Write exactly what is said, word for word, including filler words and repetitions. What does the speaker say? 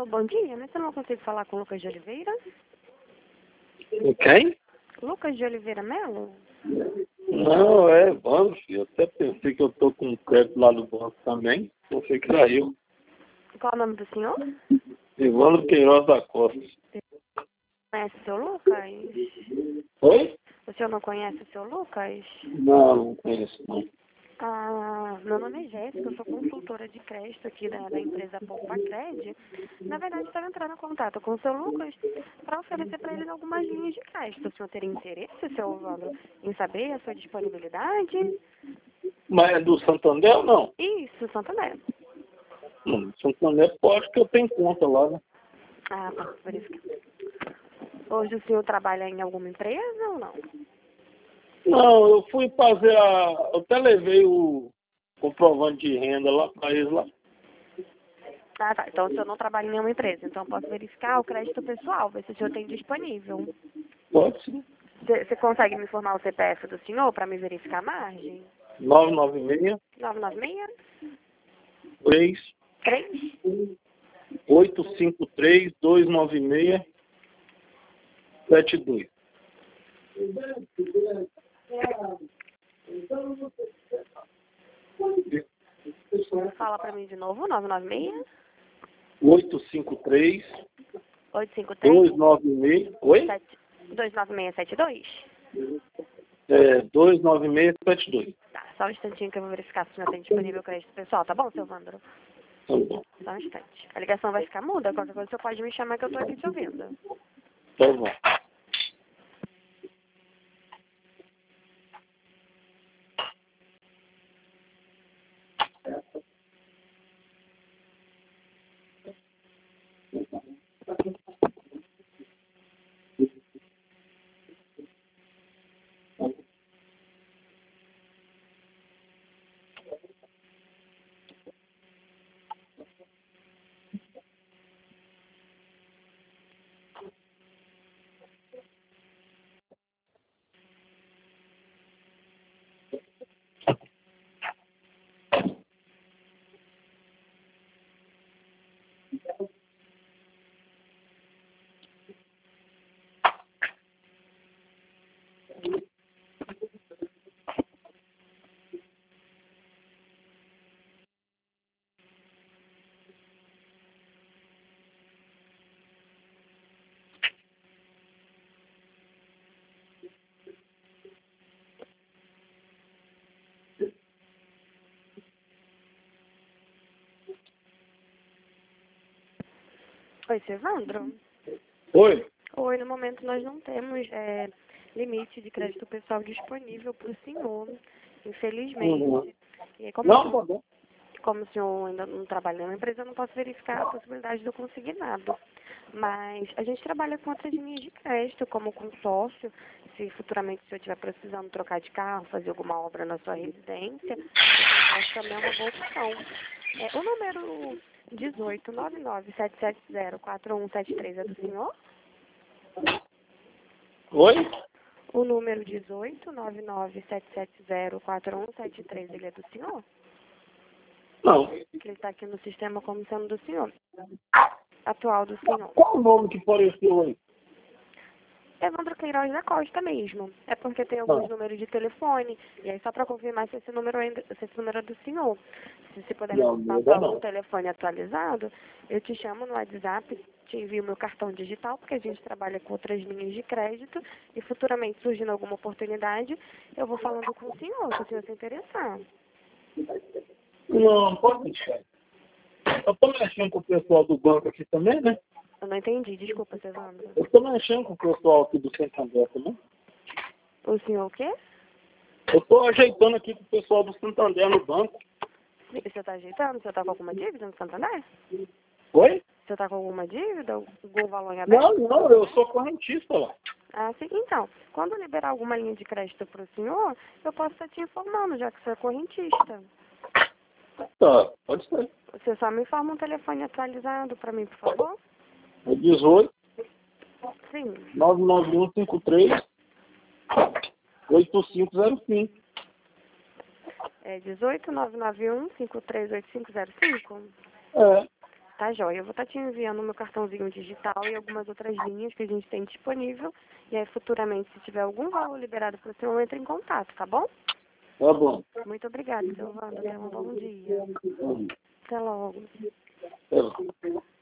bom dia, mas eu não consigo falar com o Lucas de Oliveira? Com quem? Lucas de Oliveira Melo? Não, é banco, filho. Eu até pensei que eu tô com crédito lá no banco também. Pensei que era eu. Qual o nome do senhor? Ivano Queiroz da Costa. Conhece o seu Lucas? Oi? O senhor não conhece o seu Lucas? Não, não conheço não. Ah, meu nome é Jéssica, eu sou consultora de crédito aqui da, da empresa Poupa Cred. Na verdade, estava entrando em contato com o seu Lucas para oferecer para ele algumas linhas de crédito. O senhor teria interesse, seu Evandro, em saber a sua disponibilidade? Mas é do Santander ou não? Isso, Santander. Hum, Santander pode, que eu tenho conta lá, né? Ah, tá, verifica. Hoje o senhor trabalha em alguma empresa ou não? Não, eu fui fazer a... Eu até levei o comprovante de renda lá para eles lá. Ah, tá. Então o senhor não trabalha em nenhuma empresa. Então eu posso verificar o crédito pessoal, ver se o senhor tem disponível. Pode sim. Você consegue me informar o C P F do senhor para me verificar a margem? nove nove seis, nove nove seis, três, três, oito cinco três, dois nove seis, sete dois. fala para mim de novo, nove nove seis, oito cinco três, oito cinco três, dois nove seis. Oi? dois nove seis sete dois. É, dois nove seis sete dois. Tá, só um instantinho que eu vou verificar se o senhor tem disponível o crédito pessoal, tá bom, seu Vandro? Tá bom. Só um instante. A ligação vai ficar muda, qualquer coisa o senhor pode me chamar que eu tô aqui te ouvindo. Tá bom. Oi, seu Evandro? Oi? Oi, no momento nós não temos é, limite de crédito pessoal disponível para o senhor, infelizmente. Uhum. E aí, como, Não, tá bom. como o senhor ainda não trabalha na empresa, eu não posso verificar a possibilidade de eu conseguir nada. Mas a gente trabalha com outras linhas de crédito, como consórcio. Se futuramente o senhor estiver precisando trocar de carro, fazer alguma obra na sua residência, o consórcio também é uma boa opção. É, o número dezoito nove nove sete sete zero quatro um sete três é do senhor? Oi? O número dezoito nove nove sete sete zero quatro um sete três, ele é do senhor? Não. Que ele está aqui no sistema como sendo do senhor. Atual do senhor. Qual o nome que apareceu aí? Evandro Queiroz da Costa mesmo. É porque tem alguns Não. números de telefone. E aí só para confirmar se esse número ainda, se esse número é do senhor. Se você puder Não, me não passar é algum não. telefone atualizado, eu te chamo no WhatsApp, te envio meu cartão digital, porque a gente trabalha com outras linhas de crédito. E futuramente, surgindo alguma oportunidade, eu vou falando com o senhor, se o senhor se interessar. Não, pode deixar. Eu tô mexendo com o pessoal do banco aqui também, né? Eu não entendi, desculpa, seu Evandro. Eu tô mexendo com o pessoal aqui do Santander também. O senhor o quê? Eu tô ajeitando aqui com o pessoal do Santander no banco. O senhor está ajeitando? O senhor está com alguma dívida no Santander? Oi? Você está com alguma dívida? Algum valor em Não, aberto? não, eu sou correntista lá. Ah, sim. Então, quando liberar alguma linha de crédito para o senhor, eu posso estar te informando, já que você é correntista. Tá, pode ser. Você só me informa um telefone atualizado para mim, por favor? É dezoito, Sim. nove nove um cinco três, oito cinco zero cinco. É dezoito nove nove um cinco três oito cinco zero cinco? É. Tá, joia. Eu vou estar te enviando o meu cartãozinho digital e algumas outras linhas que a gente tem disponível. E aí, futuramente, se tiver algum valor liberado para o senhor, entre em contato, tá bom? Tá bom. Muito obrigada, seu Wanda. Tenha um bom dia. Até logo. Até logo.